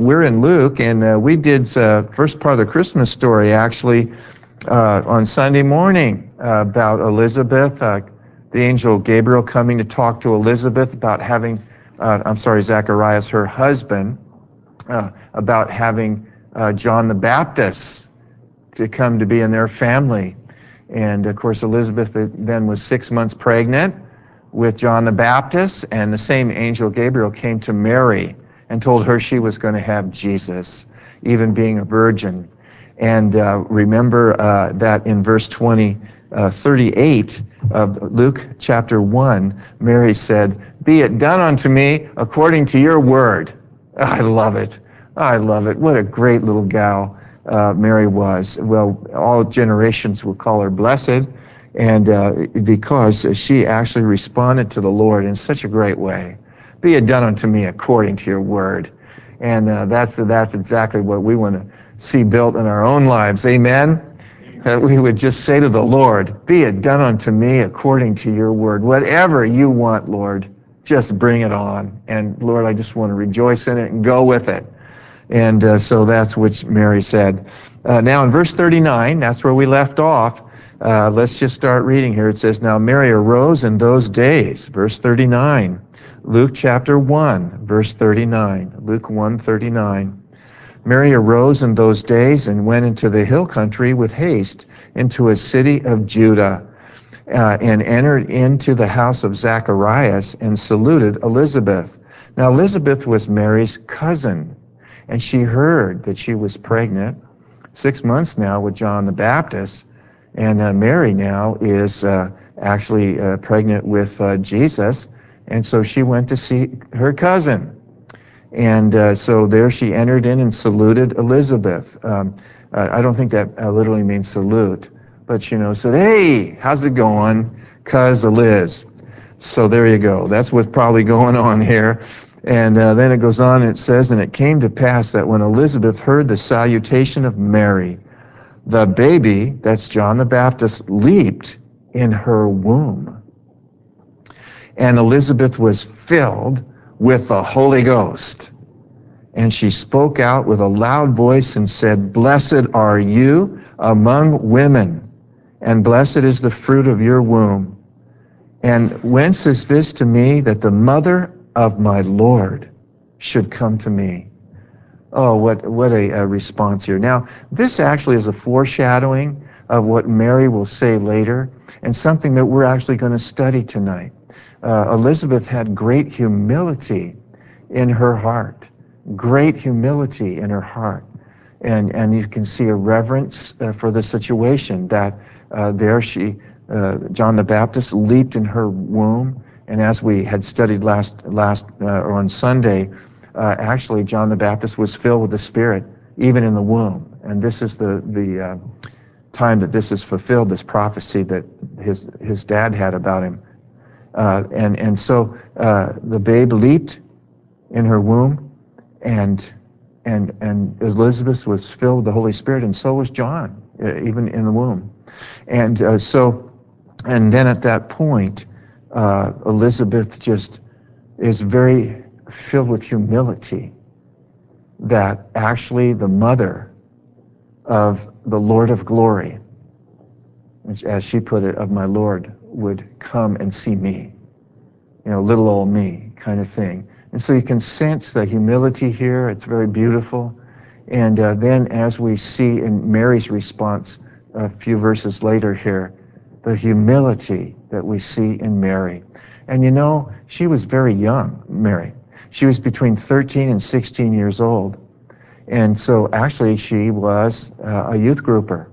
we're in Luke, and we did first part of the Christmas story actually on Sunday morning about Elizabeth, the angel Gabriel coming to talk to Elizabeth about having, Zacharias, her husband, about having John the Baptist to come to be in their family. And of course, Elizabeth then was 6 months pregnant with John the Baptist, and the same angel Gabriel came to Mary and told her she was going to have Jesus, even being a virgin. And remember that in verse 38 of Luke chapter 1, Mary said, "Be it done unto me according to your word." I love it. I love it. What a great little gal Mary was. Well, all generations will call her blessed, and because she actually responded to the Lord in such a great way. Be it done unto me according to your word. And that's exactly what we want to see built in our own lives. Amen? We would just say to the Lord, be it done unto me according to your word. Whatever you want, Lord, just bring it on. And Lord, I just want to rejoice in it and go with it. And so that's what Mary said. Now in verse 39, that's where we left off. Let's just start reading here. It says, "Now Mary arose in those days." Verse 39. Luke chapter 1, verse 39. Luke 1:39. "Mary arose in those days and went into the hill country with haste into a city of Judah, and entered into the house of Zacharias and saluted Elizabeth. Now Elizabeth was Mary's cousin, and she heard that she was pregnant, 6 months now with John the Baptist, and Mary now is actually pregnant with Jesus, and so she went to see her cousin. And so there she entered in and saluted Elizabeth. I don't think that literally means salute, but said, "Hey, how's it going, Cuz Liz?" So there you go. That's what's probably going on here. And then it goes on, and it says, "And it came to pass that when Elizabeth heard the salutation of Mary, the baby," that's John the Baptist, "leaped in her womb. And Elizabeth was filled with the Holy Ghost. And she spoke out with a loud voice and said, Blessed are you among women, and blessed is the fruit of your womb. And whence is this to me that the mother of my Lord should come to me?" Oh, what a response here. Now, this actually is a foreshadowing of what Mary will say later, and something that we're actually going to study tonight. Elizabeth had great humility in her heart. Great humility in her heart. And you can see a reverence for the situation that there John the Baptist leaped in her womb. And as we had studied or on Sunday, actually John the Baptist was filled with the Spirit even in the womb. And this is the time that this is fulfilled, this prophecy that his dad had about him. And so the babe leaped in her womb, and Elizabeth was filled with the Holy Spirit, and so was John, even in the womb. And then at that point, Elizabeth just is very filled with humility that actually the mother of the Lord of glory, which, as she put it, of my Lord, would come and see me, little old me kind of thing. And so you can sense the humility here. It's very beautiful. And then as we see in Mary's response a few verses later here, the humility that we see in Mary. And she was very young, Mary. She was between 13 and 16 years old. And so actually she was a youth grouper.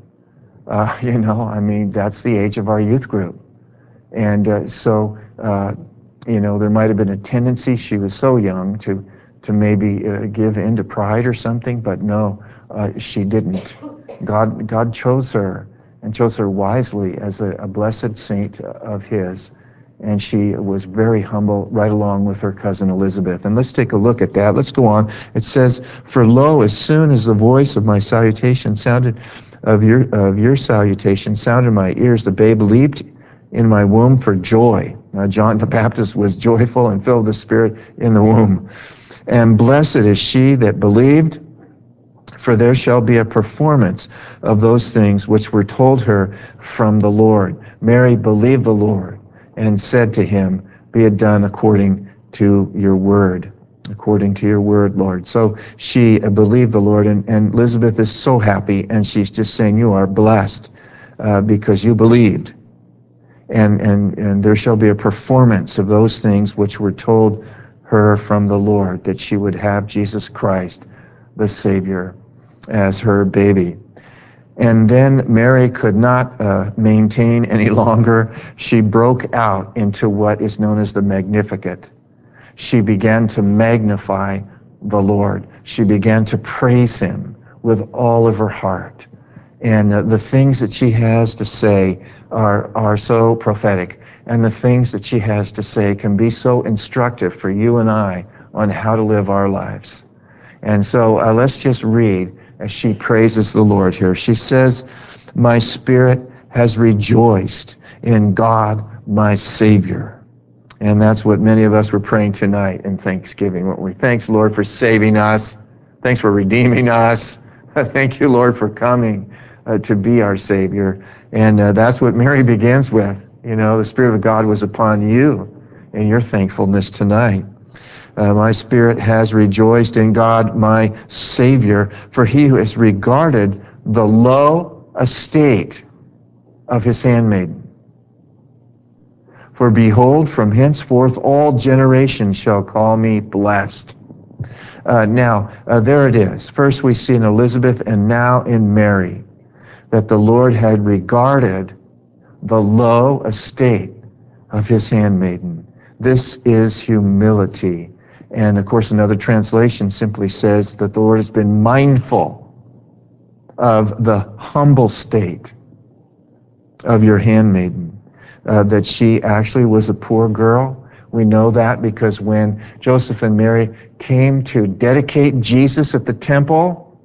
That's the age of our youth group. And there might have been a tendency, she was so young, to maybe give in to pride or something, but no, she didn't. God chose her, and chose her wisely as a blessed saint of his, and she was very humble right along with her cousin Elizabeth. And let's take a look at that. Let's go on. It says, "For lo, as soon as the voice of my salutation sounded, of your salutation sounded in my ears, the babe leaped in my womb for joy." John the Baptist was joyful and filled with the Spirit in the womb. And blessed is she that believed, for there shall be a performance of those things which were told her from the Lord. Mary believed the Lord and said to him, be it done according to your word. According to your word, Lord. So she believed the Lord, and Elizabeth is so happy, and she's just saying, you are blessed because you believed. And there shall be a performance of those things which were told her from the Lord, that she would have Jesus Christ, the Savior, as her baby. And then Mary could not maintain any longer. She broke out into what is known as the Magnificat. She began to magnify the Lord. She began to praise him with all of her heart. And the things that she has to say are so prophetic. And the things that she has to say can be so instructive for you and I on how to live our lives. And so let's just read as she praises the Lord here. She says, my spirit has rejoiced in God, my Savior. And that's what many of us were praying tonight in Thanksgiving, weren't we? Thanks, Lord, for saving us. Thanks for redeeming us. Thank you, Lord, for coming to be our Savior. And that's what Mary begins with. You know, the Spirit of God was upon you in your thankfulness tonight. My spirit has rejoiced in God, my Savior, for he who has regarded the low estate of his handmaiden. For behold, from henceforth all generations shall call me blessed. Now, there it is. First we see in Elizabeth and now in Mary that the Lord had regarded the low estate of his handmaiden. This is humility. And of course, another translation simply says that the Lord has been mindful of the humble state of your handmaiden. That she actually was a poor girl. We know that because when Joseph and Mary came to dedicate Jesus at the temple,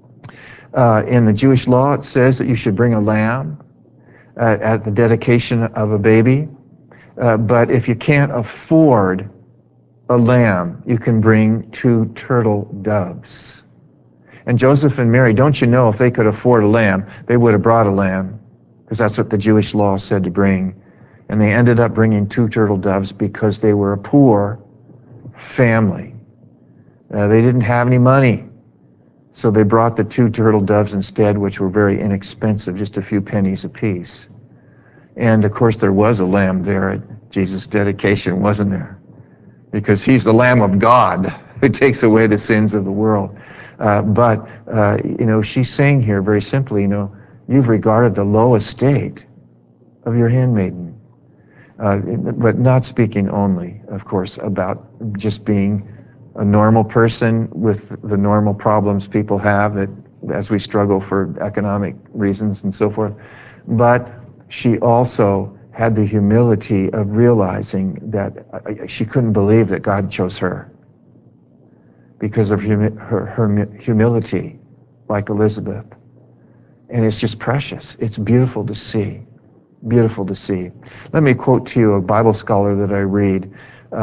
in the Jewish law it says that you should bring a lamb at the dedication of a baby. But if you can't afford a lamb, you can bring 2 turtle doves. And Joseph and Mary, don't you know, if they could afford a lamb, they would have brought a lamb, because that's what the Jewish law said to bring. And they ended up bringing 2 turtle doves because they were a poor family. They didn't have any money. So they brought the 2 turtle doves instead, which were very inexpensive, just a few pennies apiece. And of course there was a lamb there at Jesus' dedication, wasn't there? Because he's the Lamb of God who takes away the sins of the world. But you know, she's saying here very simply, you know, you've regarded the low estate of your handmaiden. But not speaking only, of course, about just being a normal person with the normal problems people have that as we struggle for economic reasons and so forth. But she also had the humility of realizing that she couldn't believe that God chose her because of her humility, like Elizabeth. And it's just precious. It's beautiful to see. Beautiful to see. Let me quote to you a Bible scholar that I read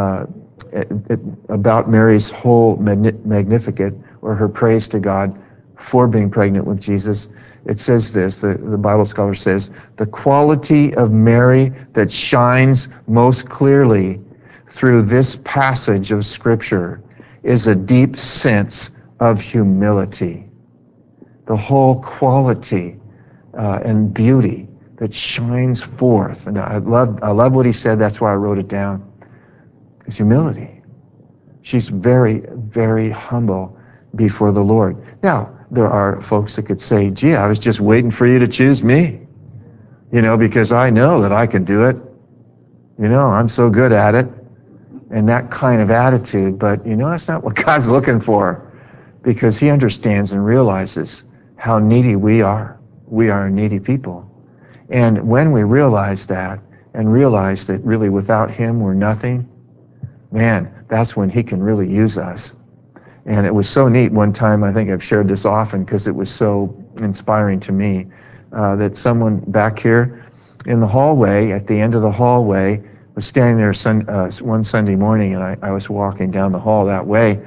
about Mary's whole Magnificat, or her praise to God for being pregnant with Jesus. It says this, the Bible scholar says, the quality of Mary that shines most clearly through this passage of Scripture is a deep sense of humility. The whole quality and beauty that shines forth. And I love what he said. That's why I wrote it down. It's humility. She's very, very humble before the Lord. Now, there are folks that could say, gee, I was just waiting for you to choose me, you know, because I know that I can do it. You know, I'm so good at it. And that kind of attitude. But, you know, that's not what God's looking for, because he understands and realizes how needy we are. We are a needy people. And when we realize that, and realize that really without him we're nothing, man, that's when he can really use us. And it was so neat one time, I think I've shared this often because it was so inspiring to me, that someone back here in the hallway, at the end of the hallway, was standing there one Sunday morning, and I was walking down the hall that way,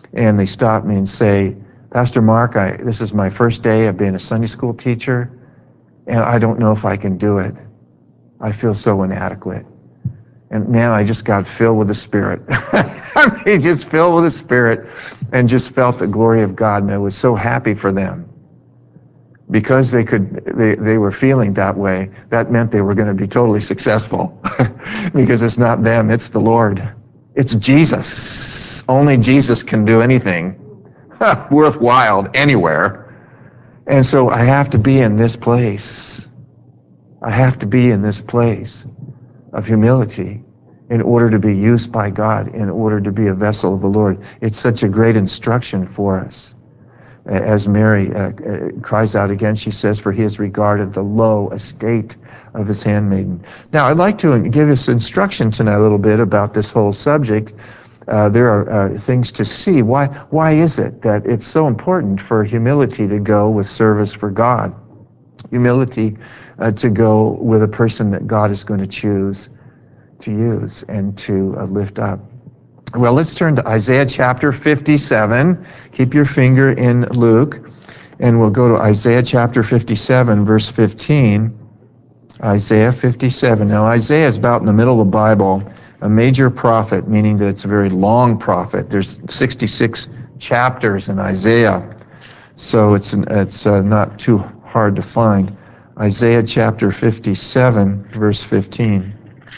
and they stop me and say, Pastor Mark, this is my first day of being a Sunday school teacher, and I don't know if I can do it. I feel so inadequate. And man, I just got filled with the Spirit. I mean, just filled with the Spirit and just felt the glory of God. And I was so happy for them. Because they were feeling that way, that meant they were going to be totally successful. Because it's not them, it's the Lord. It's Jesus. Only Jesus can do anything worthwhile anywhere. And so I have to be in this place. I have to be in this place of humility in order to be used by God, in order to be a vessel of the Lord. It's such a great instruction for us. As Mary cries out again, she says, for he has regarded the low estate of his handmaiden. Now, I'd like to give us instruction tonight a little bit about this whole subject. There are things to see. Why is it that it's so important for humility to go with service for God? Humility to go with a person that God is going to choose to use and to lift up. Well, let's turn to Isaiah chapter 57. Keep your finger in Luke, and we'll go to Isaiah chapter 57, verse 15. Isaiah 57. Now, Isaiah is about in the middle of the Bible, a major prophet, meaning that it's a very long prophet. There's 66 chapters in Isaiah, so it's not too hard to find. Isaiah chapter 57, verse 15.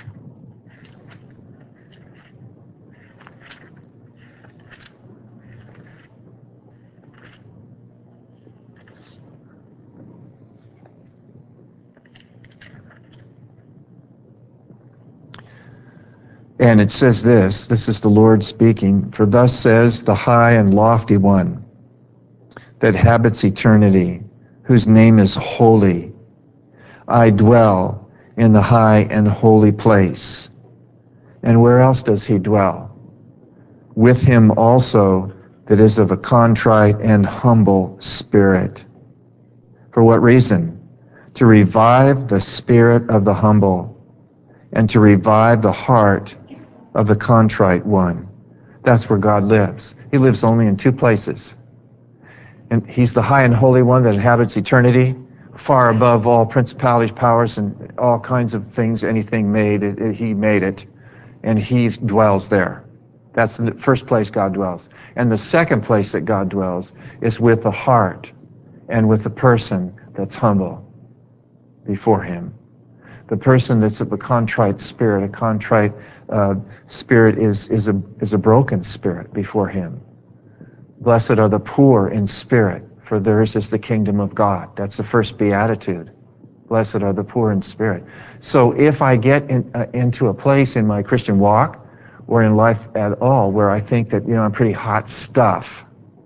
And it says this is the Lord speaking, for thus says the high and lofty one that habits eternity, whose name is holy. I dwell in the high and holy place. And where else does he dwell? With him also that is of a contrite and humble spirit. For what reason? To revive the spirit of the humble and to revive the heart of the contrite one. That's where God lives. He lives only in two places. And he's the high and holy one that inhabits eternity, far above all principalities, powers, and all kinds of things, anything made, he made it, and he dwells there. That's the first place God dwells. And the second place that God dwells is with the heart and with the person that's humble before him. The person that's of a contrite spirit, a contrite spirit is a broken spirit before him. Blessed are the poor in spirit, for theirs is the kingdom of God. That's the first beatitude. Blessed are the poor in spirit. So if I get into a place in my Christian walk or in life at all where I think that, I'm pretty hot stuff,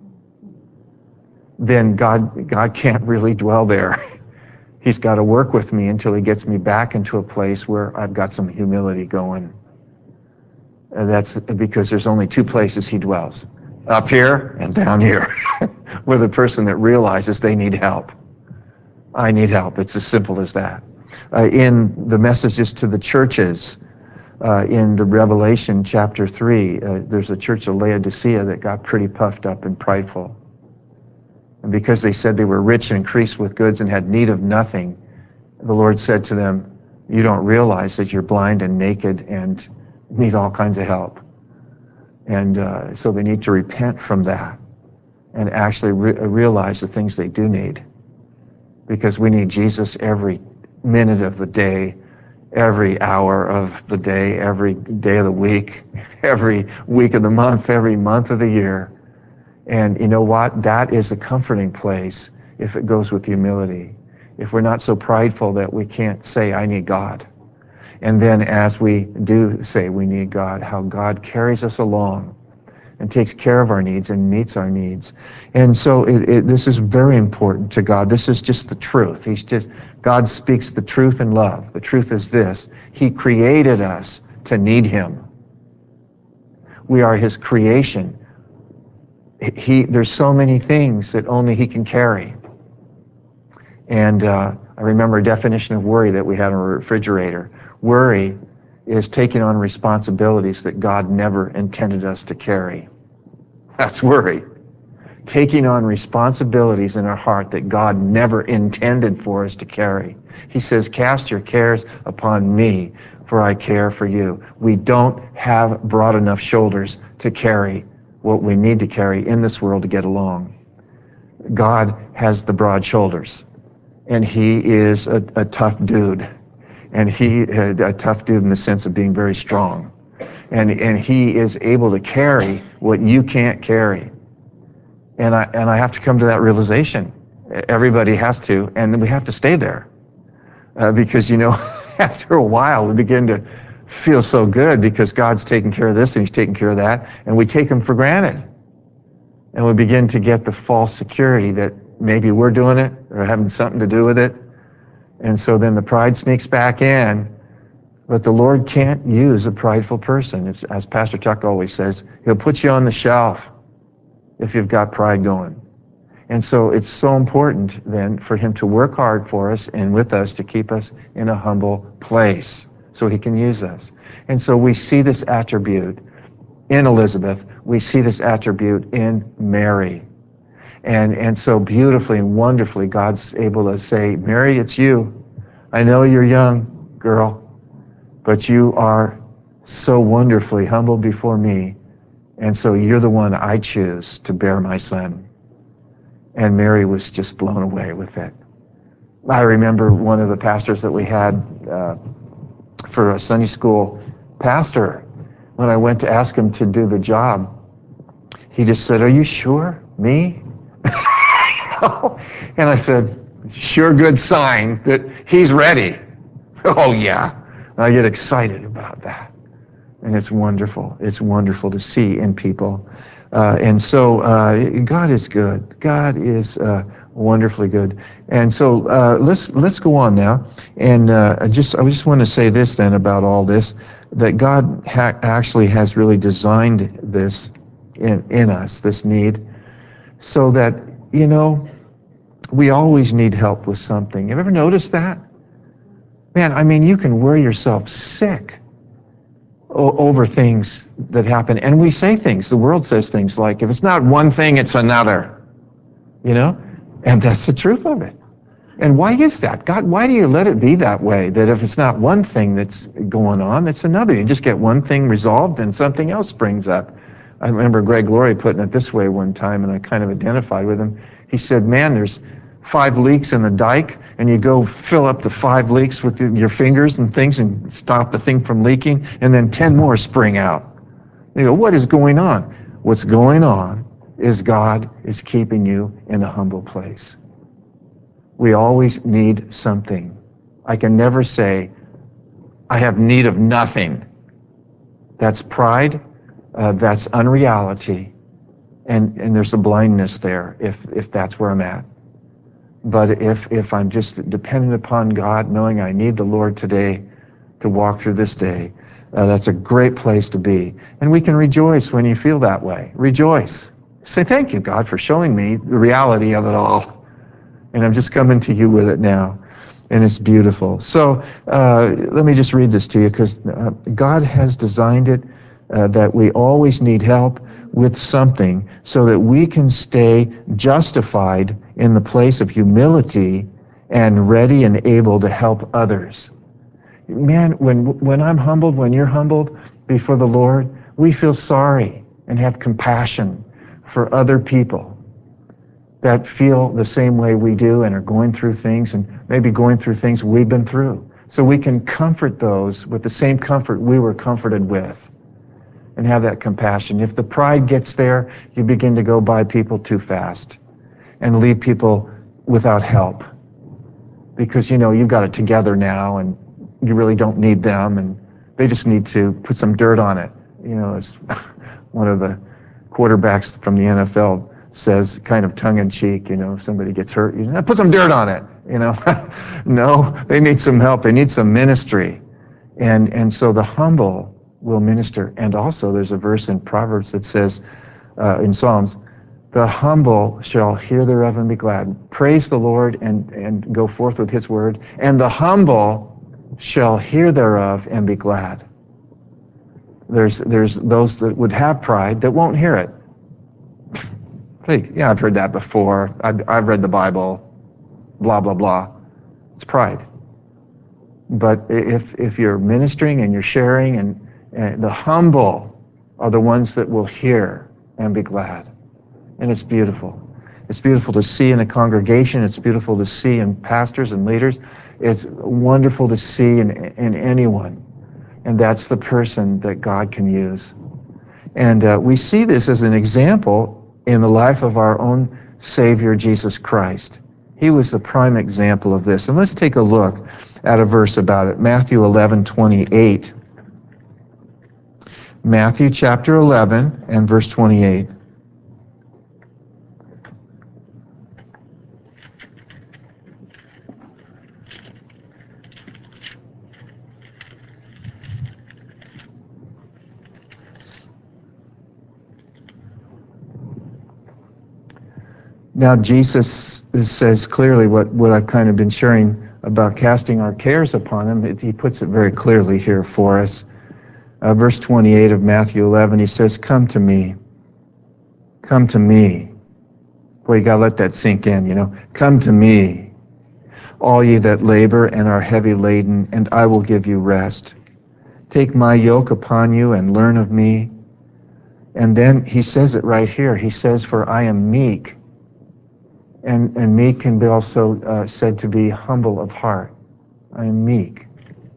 then God can't really dwell there. He's got to work with me until he gets me back into a place where I've got some humility going. And that's because there's only two places he dwells, up here and down here, with a person that realizes they need help. I need help. It's as simple as that. In the messages to the churches, in the Revelation chapter 3, there's a church of Laodicea that got pretty puffed up and prideful. And because they said they were rich and increased with goods and had need of nothing, the Lord said to them, you don't realize that you're blind and naked and need all kinds of help. And so they need to repent from that and actually realize the things they do need. Because we need Jesus every minute of the day, every hour of the day, every day of the week, every week of the month, every month of the year. And you know what? That is a comforting place if it goes with humility. If we're not so prideful that we can't say, I need God. And then as we do say we need God, how God carries us along and takes care of our needs and meets our needs. And so this is very important to God. This is just the truth. God speaks the truth in love. The truth is this: he created us to need him. We are his creation. There's so many things that only he can carry. And I remember a definition of worry that we had on a refrigerator. Worry is taking on responsibilities that God never intended us to carry. That's worry. Taking on responsibilities in our heart that God never intended for us to carry. He says, cast your cares upon me, for I care for you. We don't have broad enough shoulders to carry what we need to carry in this world to get along. God has the broad shoulders, and he is a tough dude. And a tough dude in the sense of being very strong. And he is able to carry what you can't carry. And I have to come to that realization. Everybody has to, and we have to stay there. Because, after a while, we begin to feel so good because God's taking care of this and he's taking care of that, and we take him for granted. And we begin to get the false security that maybe we're doing it or having something to do with it. And so then the pride sneaks back in. But the Lord can't use a prideful person. It's, as Pastor Chuck always says, he'll put you on the shelf if you've got pride going. And so it's so important then for him to work hard for us and with us to keep us in a humble place so he can use us. And so we see this attribute in Elizabeth. We see this attribute in Mary. And so beautifully and wonderfully, God's able to say, Mary, it's you. I know you're young, girl, but you are so wonderfully humble before me. And so you're the one I choose to bear my son. And Mary was just blown away with it. I remember one of the pastors that we had for a Sunday school pastor, when I went to ask him to do the job, he just said, are you sure? Me? And I said, sure, good sign that he's ready. Oh, yeah. I get excited about that. And it's wonderful. It's wonderful to see in people. And so God is good. God is wonderfully good. And so let's go on now. And I just want to say this then about all this, that God actually has really designed this in us, this need, so that, we always need help with something. Have you ever noticed that? Man, I mean, you can worry yourself sick over things that happen. And we say things, the world says things like, if it's not one thing, it's another. And that's the truth of it. And why is that? God, why do you let it be that way? That if it's not one thing that's going on, it's another. You just get one thing resolved and something else springs up. I remember Greg Laurie putting it this way one time, and I kind of identified with him. He said, man, there's 5 leaks in the dike, and you go fill up the 5 leaks with your fingers and things and stop the thing from leaking, and then 10 more spring out. You go, what is going on? What's going on is God is keeping you in a humble place. We always need something. I can never say, I have need of nothing. That's pride. That's unreality. And there's a blindness there if that's where I'm at. But if I'm just dependent upon God, knowing I need the Lord today to walk through this day, that's a great place to be. And we can rejoice when you feel that way. Rejoice. Say, thank you, God, for showing me the reality of it all. And I'm just coming to you with it now. And it's beautiful. So let me just read this to you, because God has designed it that we always need help with something so that we can stay justified in the place of humility and ready and able to help others. Man, when I'm humbled, when you're humbled before the Lord, we feel sorry and have compassion for other people that feel the same way we do and are going through things, and maybe going through things we've been through. So we can comfort those with the same comfort we were comforted with, and have that compassion. If the pride gets there, you begin to go by people too fast and leave people without help, because you've got it together now and you really don't need them, and they just need to put some dirt on it. As one of the quarterbacks from the NFL says, kind of tongue-in-cheek, if somebody gets hurt, put some dirt on it. No, they need some help. They need some ministry. And so the humble will minister. And also there's a verse in Proverbs that says, in Psalms, the humble shall hear thereof and be glad. Praise the Lord and go forth with his word. And the humble shall hear thereof and be glad. There's those that would have pride that won't hear it. Think, yeah, I've heard that before. I've read the Bible, blah, blah, blah. It's pride. But if you're ministering and you're sharing, and the humble are the ones that will hear and be glad. And it's beautiful. It's beautiful to see in a congregation. It's beautiful to see in pastors and leaders. It's wonderful to see in anyone. And that's the person that God can use. And we see this as an example in the life of our own Savior, Jesus Christ. He was the prime example of this. And let's take a look at a verse about it. Matthew 11:28. Matthew chapter 11 and verse 28. Now Jesus says clearly what I've kind of been sharing about casting our cares upon him. He puts it very clearly here for us. Verse 28 of Matthew 11, he says, "Come to me. Come to me." Boy, you got to let that sink in, you know. "Come to me, all ye that labor and are heavy laden, and I will give you rest. Take my yoke upon you and learn of me." And then he says it right here. He says, "For I am meek." And meek can be also said to be humble of heart. I am meek.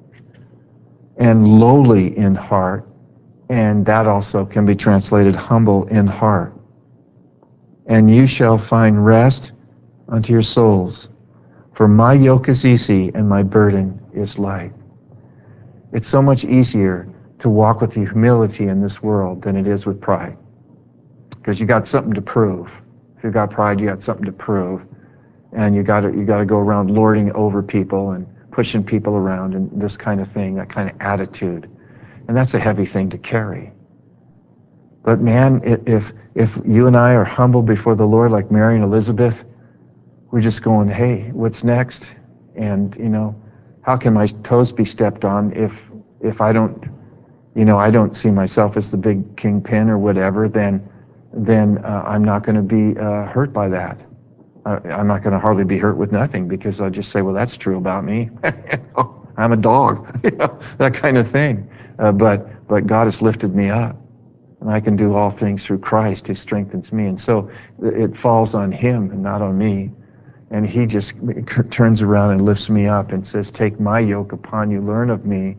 And lowly in heart. And that also can be translated humble in heart. "And you shall find rest unto your souls. For my yoke is easy and my burden is light." It's so much easier to walk with humility in this world than it is with pride. Because you got something to prove. If you got pride, you got something to prove. And you got to go around lording over people and pushing people around and this kind of thing, that kind of attitude. And that's a heavy thing to carry. But man, if you and I are humble before the Lord like Mary and Elizabeth, we're just going, hey, what's next? And, you know, how can my toes be stepped on if I don't, you know, I don't see myself as the big kingpin or whatever, then I'm not going to be hurt by that. I'm not going to hardly be hurt with nothing because I'll just say, well, that's true about me. I'm a dog, you know, that kind of thing. But God has lifted me up, and I can do all things through Christ who strengthens me. And so it falls on him and not on me. And he just turns around and lifts me up and says, "Take my yoke upon you, learn of me,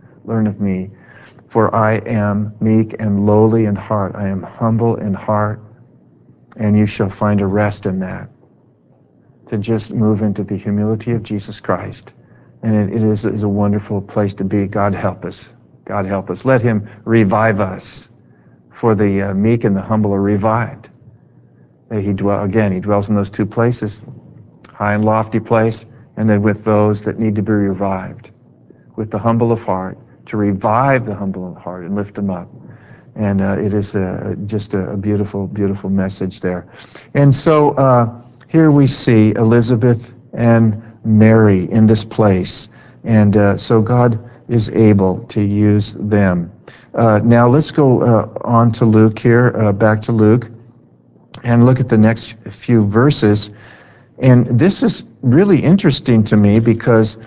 for I am meek and lowly in heart. I am humble in heart, and you shall find a rest in that." To just move into the humility of Jesus Christ. And it is a wonderful place to be. God help us. God help us. Let him revive us. For the meek and the humble are revived. He dwells in those two places, high and lofty place, and then with those that need to be revived. With the humble of heart, to revive the humble of heart and lift them up. And it is just a beautiful, beautiful message there. And so here we see Elizabeth and Mary in this place. And so God is able to use them. Now let's go on to Luke here, back to Luke, and look at the next few verses. And this is really interesting to me because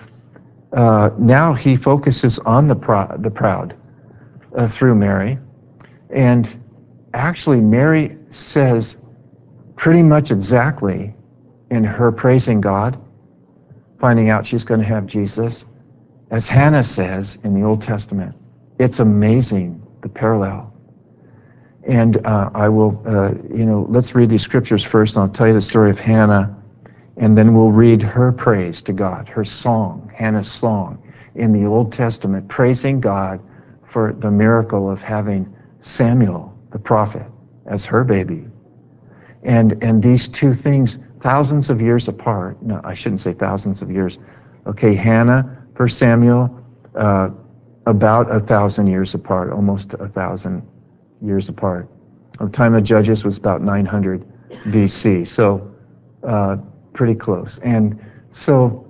now he focuses on the proud through Mary. And actually, Mary says pretty much exactly in her praising God, finding out she's going to have Jesus, as Hannah says in the Old Testament. It's amazing, the parallel. And I will, let's read these scriptures first, and I'll tell you the story of Hannah, and then we'll read her praise to God, her song, Hannah's song in the Old Testament, praising God for the miracle of having Samuel, the prophet, as her baby. And these two things, thousands of years apart. No, I shouldn't say thousands of years. Okay, Hannah, 1 Samuel, about 1,000 years apart, almost 1,000 years apart. The time of Judges was about 900 BC, so pretty close. And so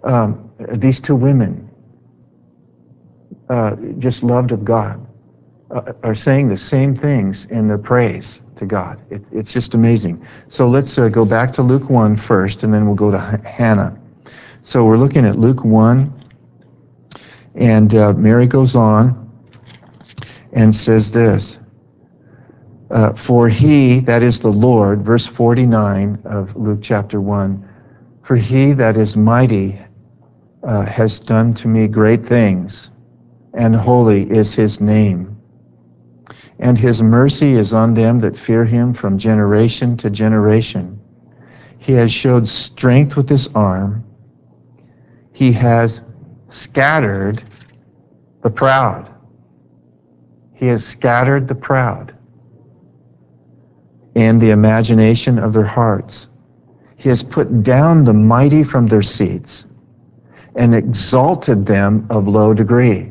these two women, just loved of God, are saying the same things in their praise to God. It's just amazing. So let's go back to Luke 1 first, and then we'll go to Hannah. So we're looking at Luke 1, and Mary goes on and says this, for he, that is the Lord, verse 49 of Luke chapter 1, for he that is mighty has done to me great things, and holy is his name. And his mercy is on them that fear him from generation to generation. He has showed strength with his arm. He has scattered the proud. He has scattered the proud in the imagination of their hearts. He has put down the mighty from their seats and exalted them of low degree.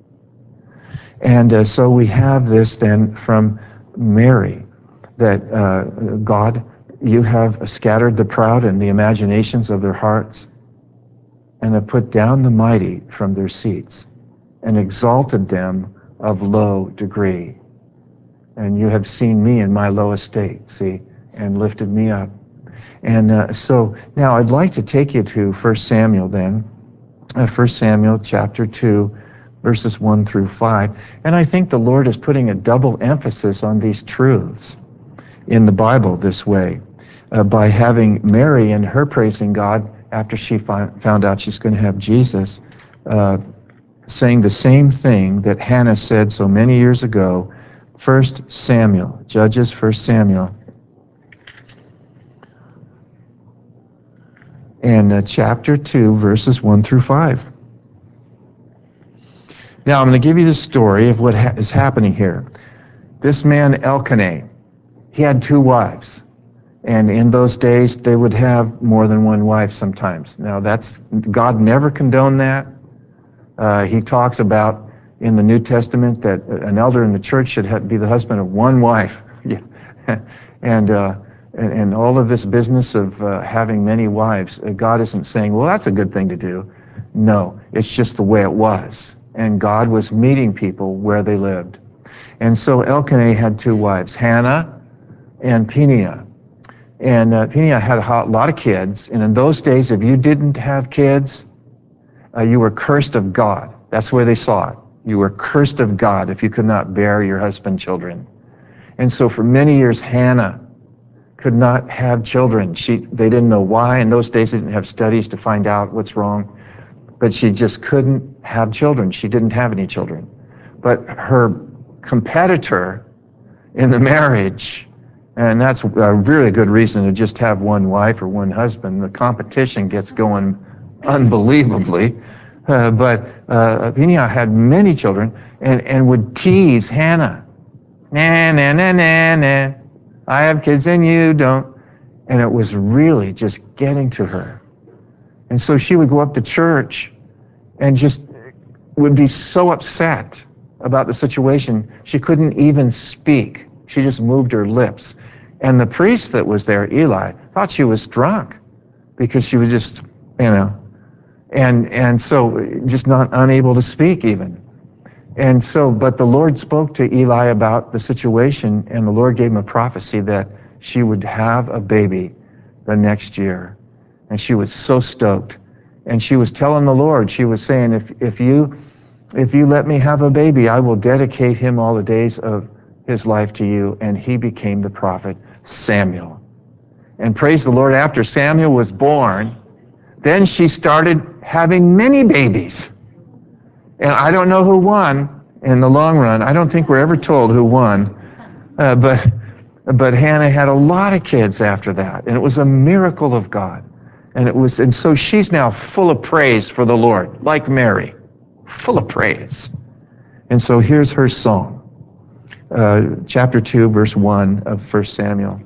And so we have this then from Mary, that God, you have scattered the proud in the imaginations of their hearts and have put down the mighty from their seats and exalted them of low degree. And you have seen me in my low estate, see, and lifted me up. And so now I'd like to take you to 1 Samuel then, 1 Samuel chapter 2, verses 1 through 5. And I think the Lord is putting a double emphasis on these truths in the Bible this way, by having Mary and her praising God after she found out she's going to have Jesus, saying the same thing that Hannah said so many years ago. 1 Samuel, Judges, 1 Samuel, and chapter 2, verses 1 through 5. Now, I'm going to give you the story of what is happening here. This man, Elkanah, he had 2 wives. And in those days, they would have more than one wife sometimes. Now, God never condoned that. He talks about in the New Testament that an elder in the church should be the husband of one wife. and all of this business of having many wives, God isn't saying, well, that's a good thing to do. No, it's just the way it was. And God was meeting people where they lived. And so Elkanah had 2 wives, Hannah and Peninnah. And Peninnah had a lot of kids. And in those days, if you didn't have kids, you were cursed of God. That's where they saw it. You were cursed of God if you could not bear your husband children. And so for many years, Hannah could not have children. They didn't know why. In those days, they didn't have studies to find out what's wrong. But she just couldn't have children. She didn't have any children. But her competitor in the marriage, and that's a really good reason to just have one wife or one husband, the competition gets going unbelievably. But Peninnah had many children and would tease Hannah. Nah, nah, nah, nah, nah. I have kids and you don't. And it was really just getting to her. And so she would go up to church and just would be so upset about the situation, she couldn't even speak. She just moved her lips. And the priest that was there, Eli, thought she was drunk because she was just, and so just not unable to speak even. And so, but the Lord spoke to Eli about the situation, and the Lord gave him a prophecy that she would have a baby the next year. And she was so stoked. And she was telling the Lord, she was saying, if you let me have a baby, I will dedicate him all the days of his life to you. And he became the prophet Samuel. And praise the Lord, after Samuel was born, then she started having many babies. And I don't know who won in the long run. I don't think we're ever told who won. But Hannah had a lot of kids after that. And it was a miracle of God. And so she's now full of praise for the Lord, like Mary, full of praise. And so here's her song, chapter 2, verse 1 of 1 Samuel.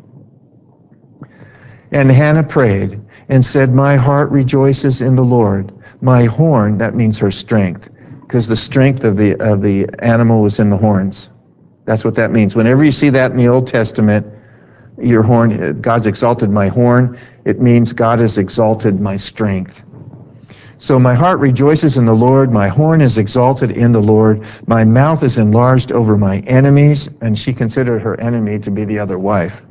And Hannah prayed and said, my heart rejoices in the Lord. My horn, that means her strength, because the strength of the animal was in the horns. That's what that means. Whenever you see that in the Old Testament, your horn, God's exalted my horn, it means God has exalted my strength. So my heart rejoices in the Lord, my horn is exalted in the Lord, my mouth is enlarged over my enemies, and she considered her enemy to be the other wife,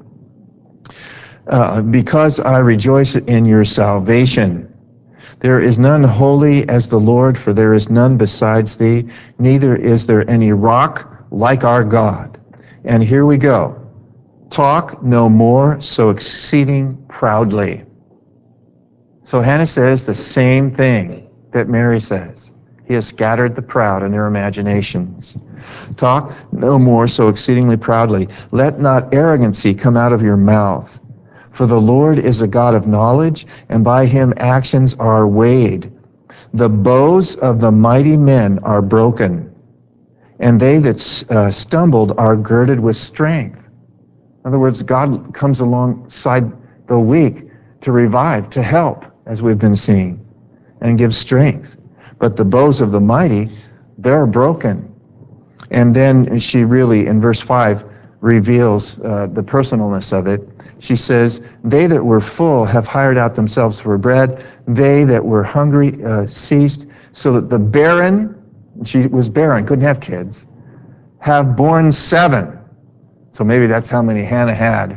because I rejoice in your salvation. There is none holy as the Lord, for there is none besides thee, neither is there any rock like our God. And here we go. Talk no more so exceeding proudly. So Hannah says the same thing that Mary says. He has scattered the proud in their imaginations. Talk no more so exceedingly proudly. Let not arrogancy come out of your mouth. For the Lord is a God of knowledge, and by him actions are weighed. The bows of the mighty men are broken, and they that stumbled are girded with strength. In other words, God comes alongside the weak to revive, to help, as we've been seeing, and give strength. But the bows of the mighty, they're broken. And then she really, in verse 5, reveals the personalness of it. She says, they that were full have hired out themselves for bread. They that were hungry ceased, so that the barren, she was barren, couldn't have kids, have borne 7. So maybe that's how many Hannah had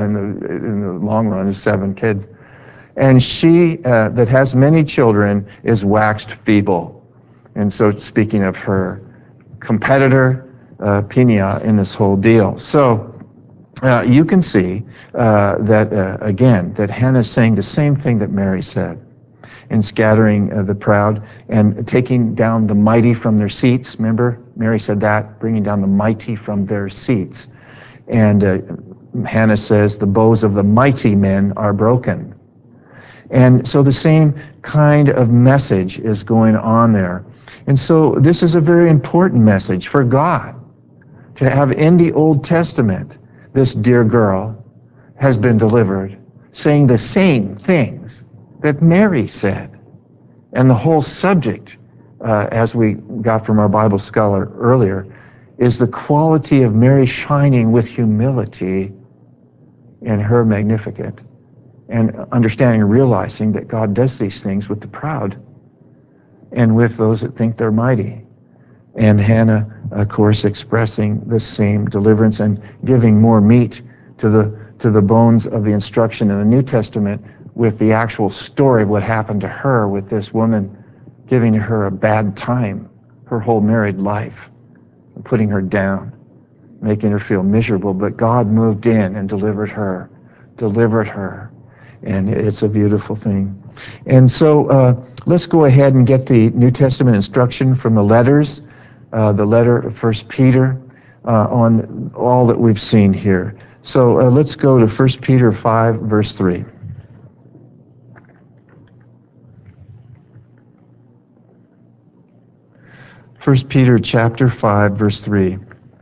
in the long run, is 7 kids. And she that has many children is waxed feeble. And so speaking of her competitor, Peninnah, in this whole deal. So you can see that, again, that Hannah is saying the same thing that Mary said in scattering the proud and taking down the mighty from their seats. Remember, Mary said that, bringing down the mighty from their seats. And Hannah says the bows of the mighty men are broken. And so the same kind of message is going on there. And so this is a very important message for God to have in the Old Testament. This dear girl has been delivered, saying the same things that Mary said. And the whole subject, as we got from our Bible scholar earlier, is the quality of Mary shining with humility in her magnificent, and understanding and realizing that God does these things with the proud and with those that think they're mighty. And Hannah, of course, expressing the same deliverance and giving more meat to the bones of the instruction in the New Testament with the actual story of what happened to her with this woman giving her a bad time her whole married life, putting her down, making her feel miserable. But God moved in and delivered her. And it's a beautiful thing. And so let's go ahead and get the New Testament instruction from the letters, the letter of 1 Peter, on all that we've seen here. So let's go to 1 Peter 5, verse 3. First Peter chapter 5, verse 3.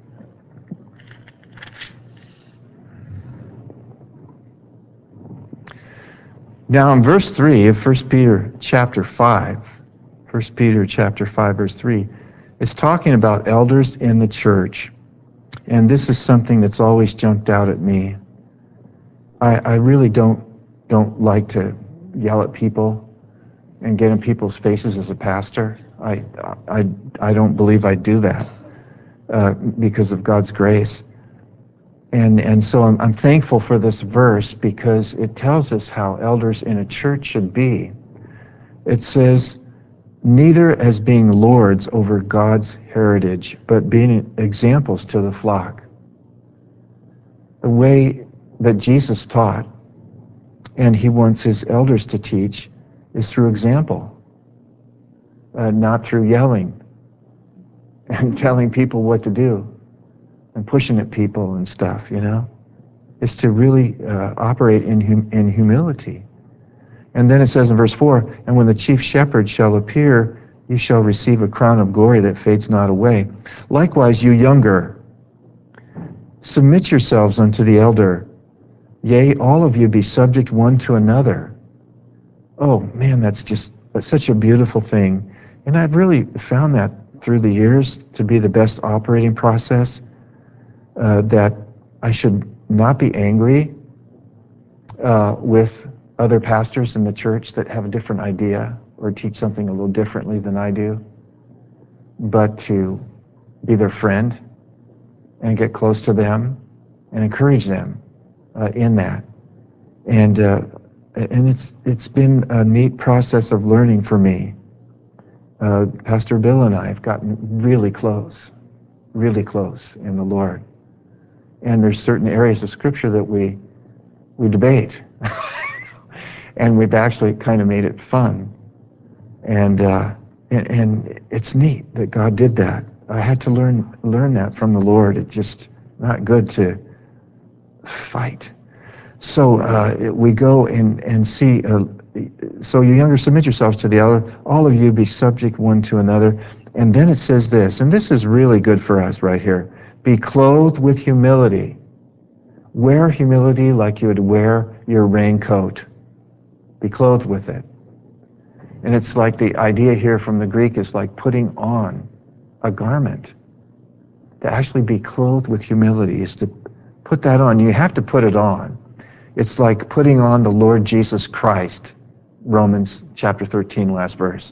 Now in verse 3 of 1 Peter chapter 5, 1 Peter chapter 5, verse 3, it's talking about elders in the church. And this is something that's always jumped out at me. I really don't like to yell at people and get in people's faces as a pastor. I don't believe I do that because of God's grace. And so I'm thankful for this verse because it tells us how elders in a church should be. It says, neither as being lords over God's heritage, but being examples to the flock. The way that Jesus taught, and he wants his elders to teach, is through example, not through yelling and telling people what to do and pushing at people and stuff, It's to really operate in humility. And then it says in verse 4, and when the chief shepherd shall appear, you shall receive a crown of glory that fades not away. Likewise, you younger, submit yourselves unto the elder. Yea, all of you be subject one to another. Oh, man, that's such a beautiful thing. And I've really found that through the years to be the best operating process, that I should not be angry with other pastors in the church that have a different idea or teach something a little differently than I do, but to be their friend and get close to them and encourage them in that. And it's been a neat process of learning for me. Pastor Bill and I have gotten really close in the Lord. And there's certain areas of Scripture that we debate. And we've actually kind of made it fun. And it's neat that God did that. I had to learn that from the Lord. It's just not good to fight. So we go and see, so you younger, submit yourselves to the elder. All of you be subject one to another. And then it says this, and this is really good for us right here. Be clothed with humility. Wear humility like you would wear your raincoat. Be clothed with it. And it's like the idea here from the Greek is like putting on a garment. To actually be clothed with humility is to put that on. You have to put it on. It's like putting on the Lord Jesus Christ. Romans chapter 13, last verse.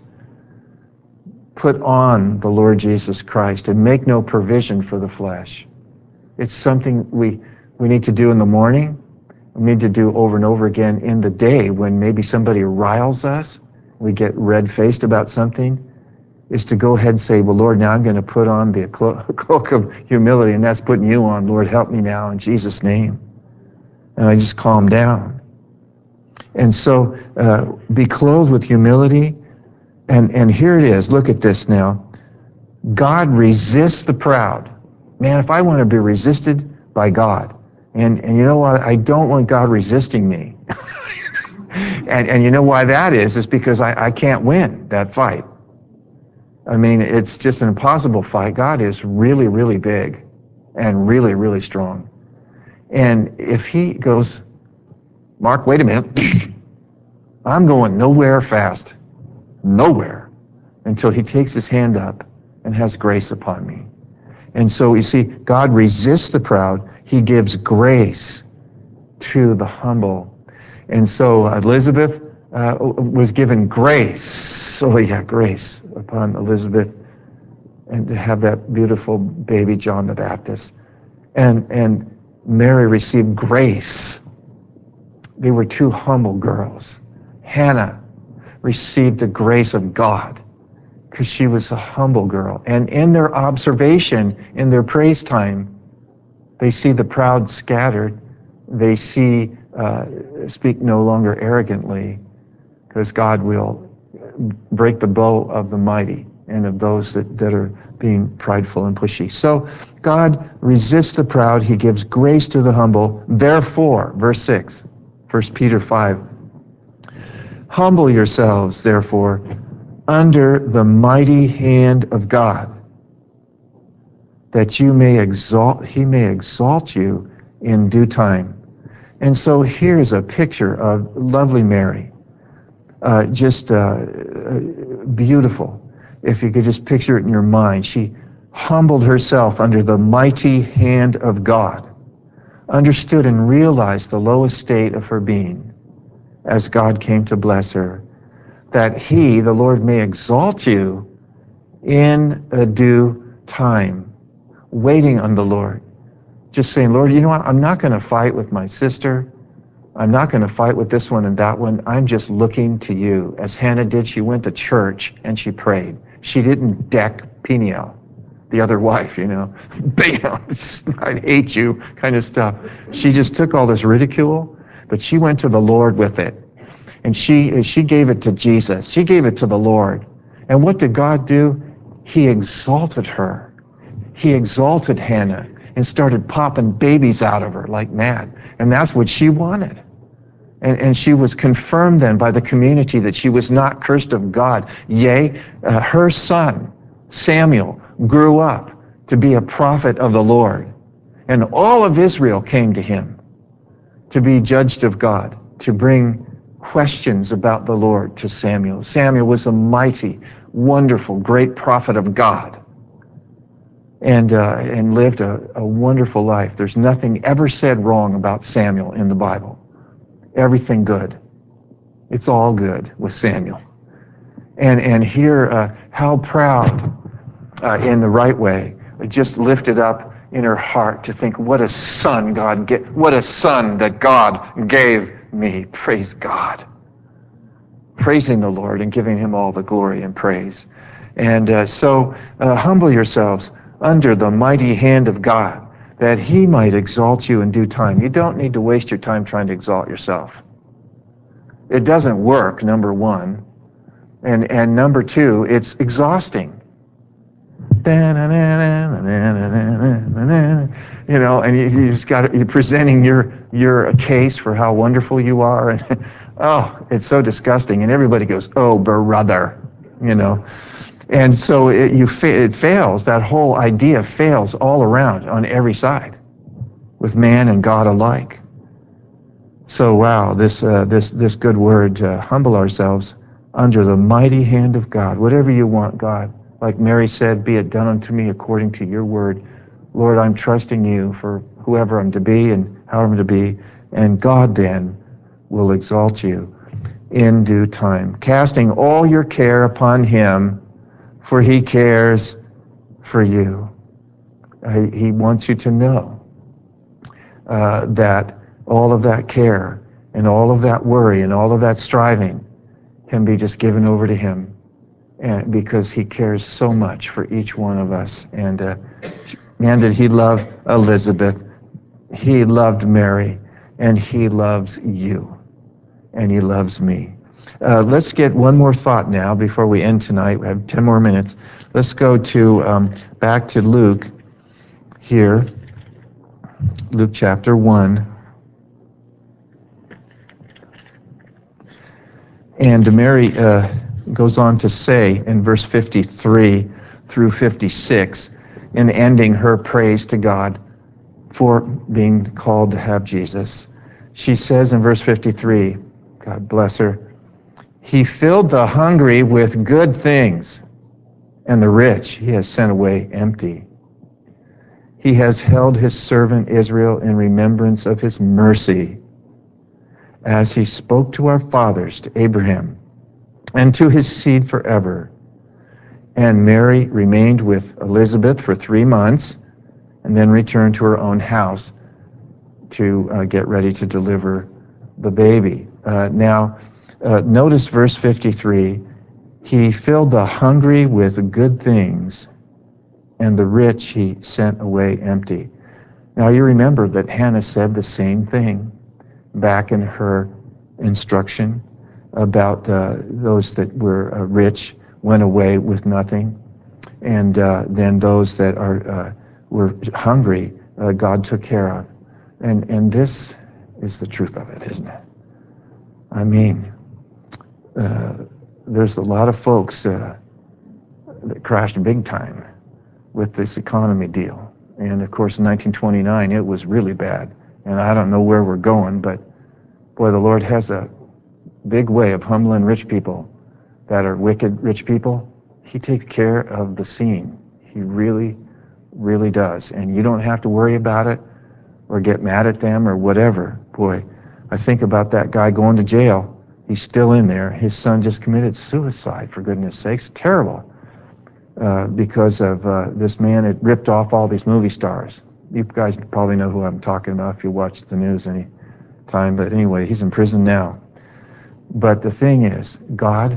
Put on the Lord Jesus Christ and make no provision for the flesh. It's something we need to do in the morning. We need to do over and over again in the day when maybe somebody riles us. We get red-faced about something. Is to go ahead and say, well, Lord, now I'm going to put on the cloak of humility, and that's putting you on. Lord, help me now in Jesus' name. And I just calm down. And so be clothed with humility. And here it is. Look at this now. God resists the proud. Man, if I want to be resisted by God, and you know what? I don't want God resisting me. and you know why that is because I can't win that fight. I mean, it's just an impossible fight. God is really, really big and really, really strong. And if he goes, Mark, wait a minute, I'm going nowhere fast, nowhere, until he takes his hand up and has grace upon me. And so you see, God resists the proud. He gives grace to the humble. And so Elizabeth was given grace. Oh yeah, grace upon Elizabeth, and to have that beautiful baby John the Baptist. And Mary received grace. They were two humble girls. Hannah received the grace of God because she was a humble girl. And in their observation, in their praise time, they see the proud scattered. They see, speak no longer arrogantly, because God will break the bow of the mighty and of those that are being prideful and pushy. So God resists the proud. He gives grace to the humble. Therefore, verse 6, 1 Peter 5, humble yourselves, therefore, under the mighty hand of God, that he may exalt you in due time. And so here's a picture of lovely Mary. Just beautiful. If you could just picture it in your mind. She humbled herself under the mighty hand of God, understood and realized the low estate of her being as God came to bless her, that he, the Lord, may exalt you in a due time, waiting on the Lord. Just saying, Lord, you know what? I'm not going to fight with my sister. I'm not going to fight with this one and that one. I'm just looking to you. As Hannah did, she went to church and she prayed. She didn't deck Peniel, the other wife, you know. Bam, I hate you kind of stuff. She just took all this ridicule, but she went to the Lord with it. And she gave it to Jesus. She gave it to the Lord. And what did God do? He exalted her. He exalted Hannah and started popping babies out of her like mad. And that's what she wanted. And she was confirmed then by the community that she was not cursed of God. Yea, her son, Samuel, grew up to be a prophet of the Lord. And all of Israel came to him to be judged of God, to bring questions about the Lord to Samuel. Samuel was a mighty, wonderful, great prophet of God, and lived a wonderful life. There's nothing ever said wrong about Samuel in the Bible. Everything good. It's all good with Samuel. and hear how proud, in the right way, just lifted up in her heart to think, what a son what a son that God gave me. Praise God. Praising the Lord and giving him all the glory and praise. And so humble yourselves under the mighty hand of God, that he might exalt you in due time. You don't need to waste your time trying to exalt yourself. It doesn't work, number one. And number two, it's exhausting. You know, and you just you're presenting your case for how wonderful you are. And oh, it's so disgusting. And everybody goes, oh, brother, you know. And so it fails. That whole idea fails all around on every side with man and God alike. So wow, this good word, humble ourselves under the mighty hand of God. Whatever you want, God. Like Mary said, be it done unto me according to your word. Lord, I'm trusting you for whoever I'm to be and how I'm to be. And God then will exalt you in due time, casting all your care upon him, for he cares for you. He wants you to know that all of that care and all of that worry and all of that striving can be just given over to him, and because he cares so much for each one of us. And man, did he love Elizabeth. He loved Mary, and he loves you, and he loves me. Let's get one more thought now before we end tonight. We have 10 more minutes. Let's go to back to Luke here, Luke chapter 1. And Mary goes on to say in verse 53 through 56, in ending her praise to God for being called to have Jesus, she says in verse 53, God bless her, he filled the hungry with good things, and the rich he has sent away empty. He has held his servant Israel in remembrance of his mercy, as he spoke to our fathers, to Abraham, and to his seed forever. And Mary remained with Elizabeth for 3 months, and then returned to her own house to get ready to deliver the baby. Now, notice verse 53, he filled the hungry with good things, and the rich he sent away empty. Now, you remember that Hannah said the same thing back in her instruction about those that were rich went away with nothing, and then those that were hungry, God took care of. And this is the truth of it, isn't it? I mean, there's a lot of folks that crashed big time with this economy deal. And of course, in 1929, it was really bad. And I don't know where we're going, but boy, the Lord has a big way of humbling rich people that are wicked rich people. He takes care of the scene. He really, really does. And you don't have to worry about it or get mad at them or whatever. Boy, I think about that guy going to jail. He's still in there. His son just committed suicide, for goodness sakes. Terrible. Because of this man that ripped off all these movie stars. You guys probably know who I'm talking about if you watch the news any time. But anyway, he's in prison now. But the thing is, God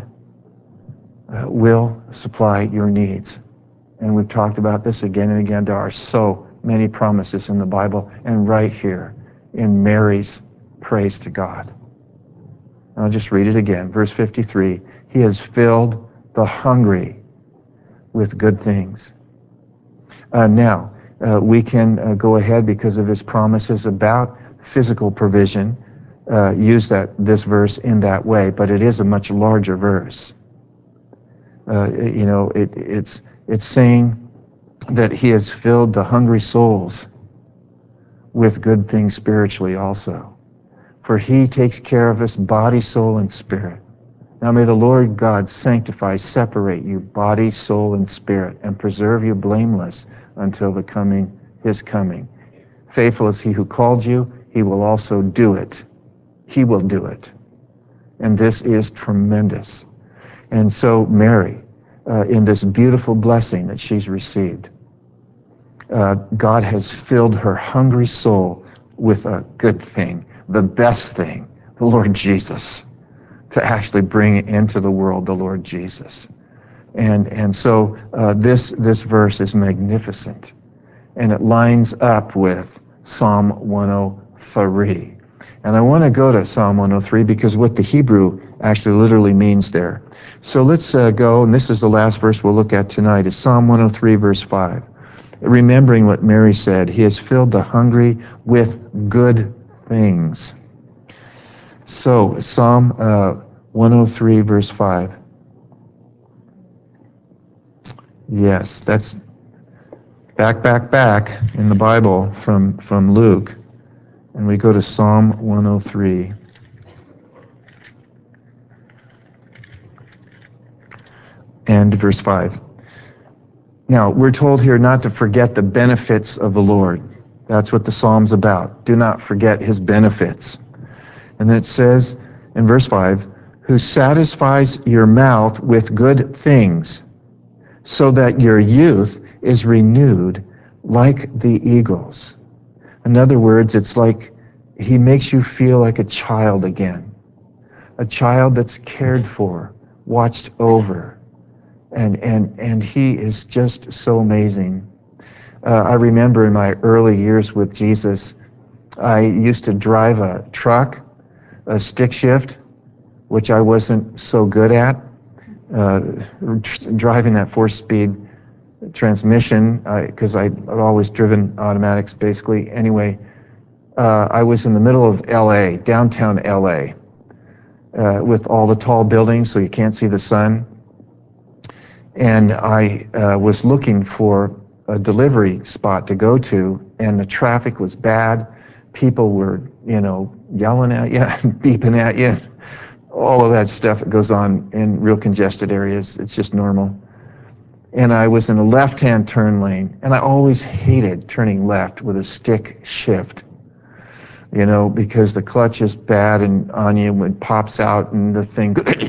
will supply your needs. And we've talked about this again and again. There are so many promises in the Bible, and right here in Mary's praise to God. I'll just read it again. Verse 53, he has filled the hungry with good things. Now, we can go ahead because of his promises about physical provision, use this verse in that way, but it is a much larger verse. It's saying that he has filled the hungry souls with good things spiritually also. For he takes care of us body, soul, and spirit. Now may the Lord God sanctify, separate you, body, soul, and spirit, and preserve you blameless until his coming. Faithful is he who called you, he will also do it. He will do it. And this is tremendous. And so Mary, in this beautiful blessing that she's received, God has filled her hungry soul with a good thing, the best thing, the Lord Jesus, to actually bring into the world the Lord Jesus. And so this verse is magnificent, and it lines up with Psalm 103. And I want to go to Psalm 103 because what the Hebrew actually literally means there. So let's go, and this is the last verse we'll look at tonight, is Psalm 103, verse 5. Remembering what Mary said, he has filled the hungry with good things. So Psalm 103, verse 5. Yes, that's back in the Bible from Luke. And we go to Psalm 103. And verse 5. Now, we're told here not to forget the benefits of the Lord. That's what the Psalm's about. Do not forget his benefits. And then it says in verse 5, who satisfies your mouth with good things, so that your youth is renewed like the eagles. In other words, it's like he makes you feel like a child again, a child that's cared for, watched over, and he is just so amazing. I remember in my early years with Jesus, I used to drive a truck, a stick shift, which I wasn't so good at. Driving that 4-speed transmission, because I'd always driven automatics basically. Anyway, I was in the middle of LA, downtown LA, with all the tall buildings so you can't see the sun. And I was looking for a delivery spot to go to, and the traffic was bad. People were, yelling at you, beeping at you, all of that stuff that goes on in real congested areas. It's just normal. And I was in a left-hand turn lane, and I always hated turning left with a stick shift, because the clutch is bad and on you when it pops out and the thing,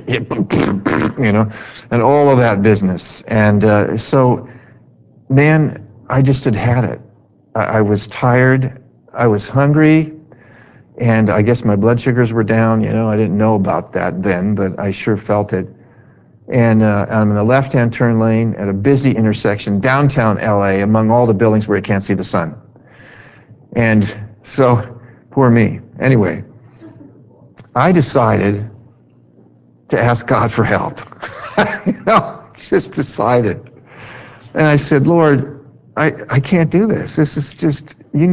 and all of that business. And so, man, I just had it. I was tired, I was hungry, and I guess my blood sugars were down. I didn't know about that then, but I sure felt it. And I'm in the left-hand turn lane at a busy intersection, downtown LA, among all the buildings where you can't see the sun. And so, poor me. Anyway, I decided to ask God for help. Just decided. And I said, Lord, I can't do this. This is just, me.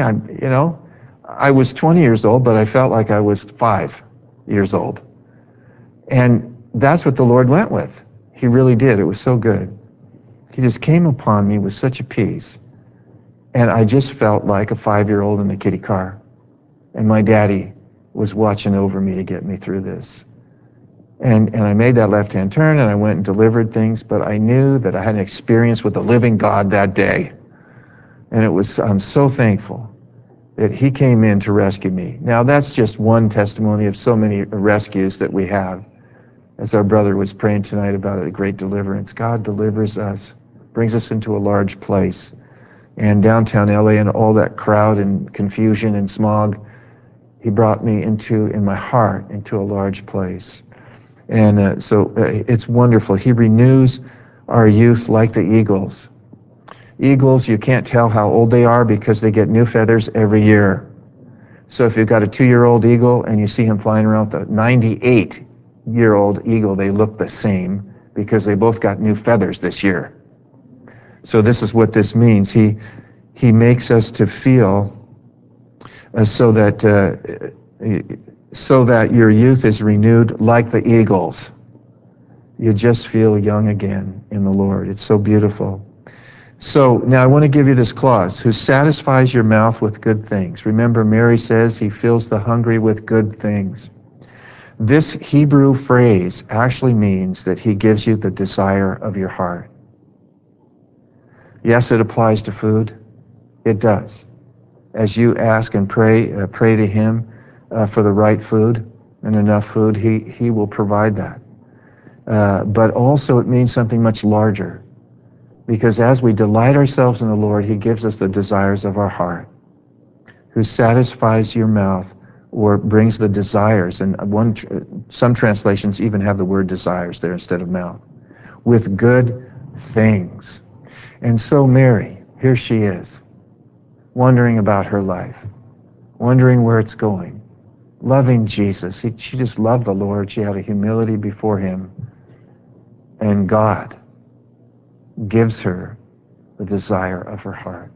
I was 20 years old, but I felt like I was 5 years old. And that's what the Lord went with. He really did. It was so good. He just came upon me with such a peace. And I just felt like a 5-year-old in a kiddie car. And my daddy was watching over me to get me through this. And I made that left-hand turn, and I went and delivered things, but I knew that I had an experience with the living God that day. And I'm so thankful that he came in to rescue me. Now, that's just one testimony of so many rescues that we have. As our brother was praying tonight about a great deliverance, God delivers us, brings us into a large place. And downtown LA and all that crowd and confusion and smog, he brought me in my heart, into a large place. And so it's wonderful. He renews our youth like the eagles. Eagles, you can't tell how old they are because they get new feathers every year. So if you've got a 2-year-old eagle and you see him flying around with a 98-year-old eagle, they look the same because they both got new feathers this year. So this is what this means. He makes us to feel so that your youth is renewed like the eagles. You just feel young again in the Lord. It's so beautiful. So now I want to give you this clause, who satisfies your mouth with good things. Remember, Mary says he fills the hungry with good things. This Hebrew phrase actually means that he gives you the desire of your heart. Yes, it applies to food. It does. As you ask and pray to him for the right food and enough food, he will provide that. but also it means something much larger. Because as we delight ourselves in the Lord, he gives us the desires of our heart, who satisfies your mouth or brings the desires. And some translations even have the word desires there instead of mouth, with good things. And so Mary, here she is, wondering about her life, wondering where it's going, loving Jesus. She just loved the Lord. She had a humility before him. And God gives her the desire of her heart.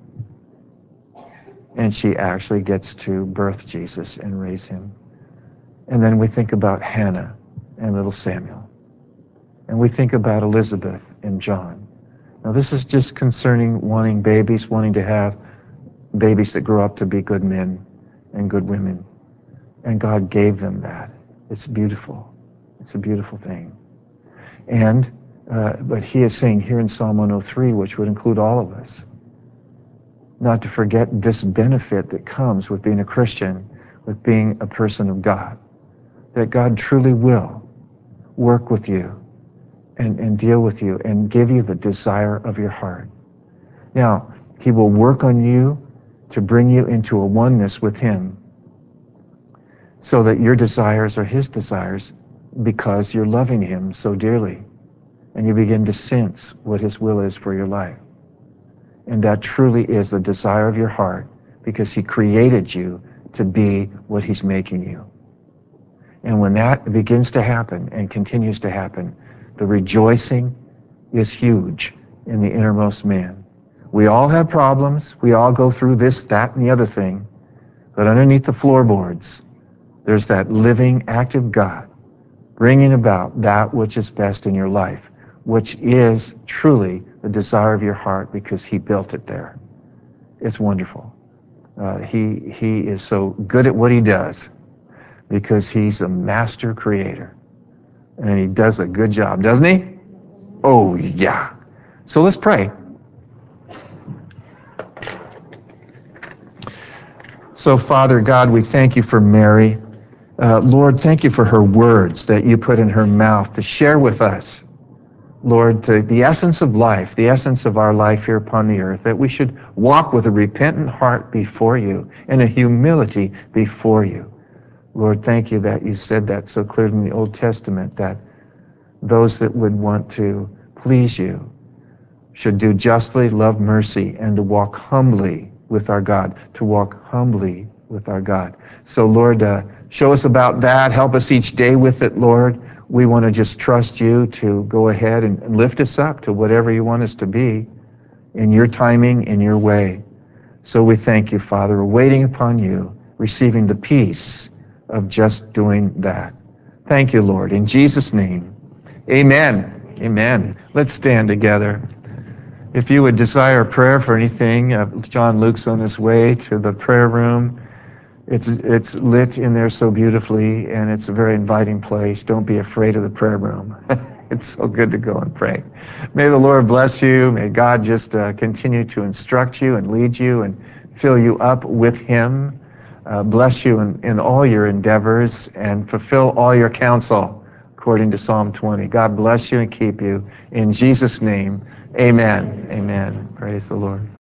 And she actually gets to birth Jesus and raise him. And then we think about Hannah and little Samuel. And we think about Elizabeth and John. Now this is just concerning wanting babies, wanting to have babies that grow up to be good men and good women. And God gave them that. It's beautiful. It's a beautiful thing. And but he is saying here in Psalm 103, which would include all of us, not to forget this benefit that comes with being a Christian, with being a person of God, that God truly will work with you and deal with you and give you the desire of your heart. Now, he will work on you to bring you into a oneness with him so that your desires are his desires because you're loving him so dearly and you begin to sense what his will is for your life. And that truly is the desire of your heart because he created you to be what he's making you. And when that begins to happen and continues to happen, the rejoicing is huge in the innermost man. We all have problems. We all go through this, that, and the other thing. But underneath the floorboards, there's that living, active God bringing about that which is best in your life, which is truly the desire of your heart because he built it there. It's wonderful. He is so good at what he does because he's a master creator. And he does a good job, doesn't he? Oh, yeah. So let's pray. So, Father God, we thank you for Mary. Lord, thank you for her words that you put in her mouth to share with us, Lord, the essence of life, the essence of our life here upon the earth, that we should walk with a repentant heart before you and a humility before you. Lord, thank you that you said that so clearly in the Old Testament, that those that would want to please you should do justly, love mercy, and to walk humbly with our God, to walk humbly with our God. So, Lord, show us about that. Help us each day with it, Lord. We want to just trust you to go ahead and lift us up to whatever you want us to be in your timing, in your way. So we thank you, Father. We're waiting upon you, receiving the peace of just doing that. Thank you, Lord. In Jesus' name, amen. Amen. Let's stand together. If you would desire prayer for anything, John Luke's on his way to the prayer room. It's lit in there so beautifully, and it's a very inviting place. Don't be afraid of the prayer room. It's so good to go and pray. May the Lord bless you. May God just continue to instruct you and lead you and fill you up with him. Bless you in all your endeavors and fulfill all your counsel, according to Psalm 20. God bless you and keep you. In Jesus' name, amen. Amen. Praise the Lord.